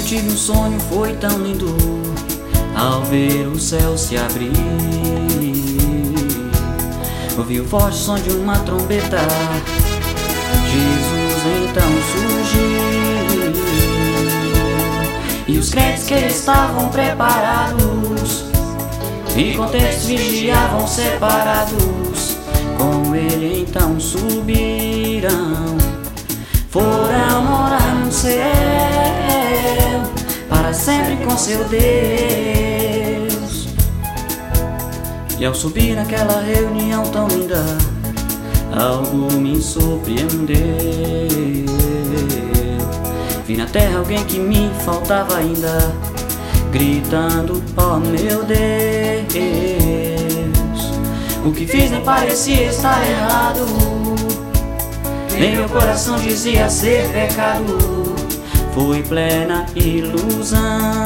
tive um sonho, foi tão lindo ao ver o céu se abrir. Ouvi o forte som de uma trombeta, Jesus então surgiu. E os crentes que estavam preparados e contentes vigiavam separados, com ele então subirão. Foram morar no céu para sempre com seu Deus. E ao subir naquela reunião tão linda, algo me surpreendeu. Vi na terra alguém que me faltava ainda, gritando: oh meu Deus. O que fiz nem parecia estar errado, nem meu coração dizia ser pecado. Foi plena ilusão.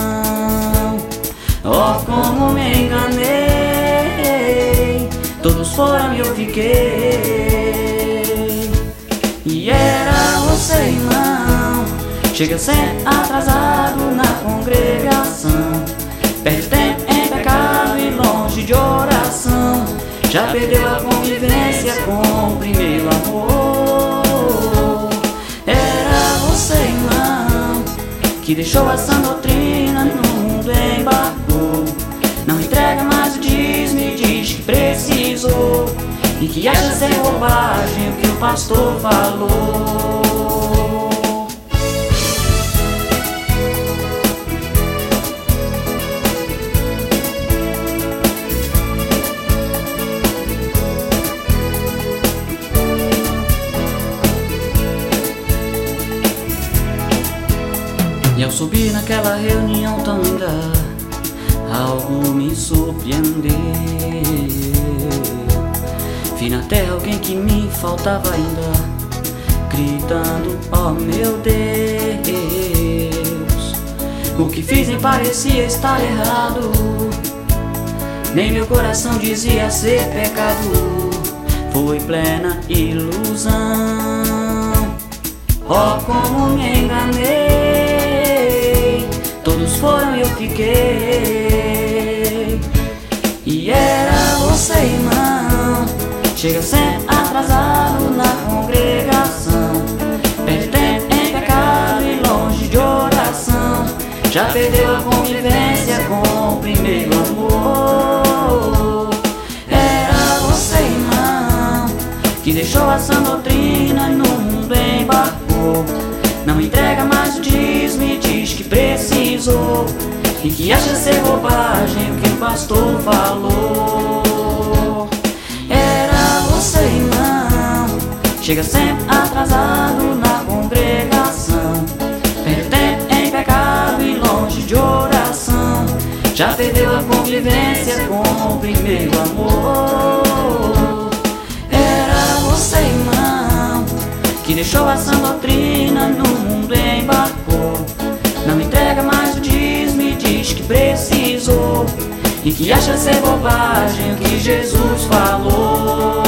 Oh, como me enganei, todos foram e eu fiquei. E era você, irmão, chega sempre atrasado na congregação, perde tempo em pecado e longe de oração. Já perdeu a convivência com o primeiro amor. Era você, irmão, que deixou a sã doutrina no mundo embarcou. Não entrega mais o dízimo e diz que precisou, e que acha ser bobagem o que o pastor falou. E ao subir naquela reunião tão linda, algo me surpreendeu. Vi na terra alguém que me faltava ainda, gritando: oh meu Deus. O que fiz nem parecia estar errado, nem meu coração dizia ser pecado. Foi plena ilusão. Oh, como me enganei, todos foram e eu fiquei. E era você, irmão, chega sempre atrasado na congregação, perde tempo em pecado e longe de oração. Já perdeu a convivência com o primeiro amor. Era você, irmão, que deixou a sã doutrina e no mundo embarcou. Não entrega mais o dízimo e diz que precisou, e que acha ser bobagem o que o pastor falou. Era você, irmão, chega sempre atrasado na congregação, perde tempo em pecado e longe de oração. Já perdeu a convivência com o primeiro amor. Era você, irmão, que deixou a sã doutrina no mundo embarcou. Não entrega mais o dízimo e diz que precisou, e que acha ser bobagem o que Jesus falou.